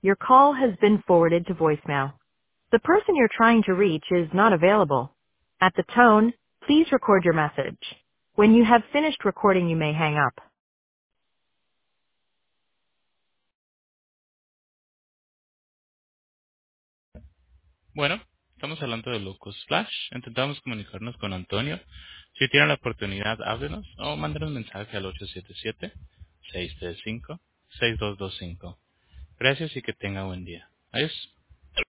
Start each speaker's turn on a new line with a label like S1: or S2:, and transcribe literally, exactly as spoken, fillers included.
S1: Your call has been forwarded to voicemail. The person you're trying to reach is not available. At the tone, please record your message. When you have finished recording, you may hang up.
S2: Bueno, estamos hablando de Locus Flash. Intentamos comunicarnos con Antonio. Si tiene la oportunidad, háblenos o mándenos un mensaje al ocho siete siete, seis tres cinco, seis dos dos cinco. Gracias y que tenga buen día. Adiós.